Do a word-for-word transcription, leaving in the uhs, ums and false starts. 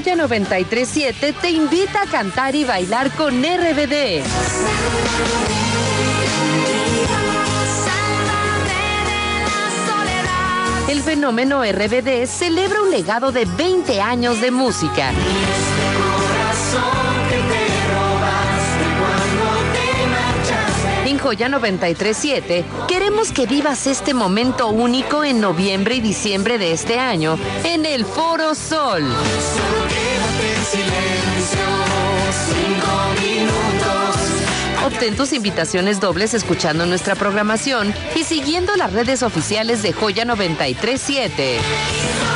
Joya noventa y tres punto siete te invita a cantar y bailar con R B D. El fenómeno R B D celebra un legado de veinte años de música. En Joya noventa y tres punto siete queremos que vivas este momento único en noviembre y diciembre de este año en el Foro Sol. Obtén tus invitaciones dobles escuchando nuestra programación y siguiendo las redes oficiales de Joya noventa y tres punto siete.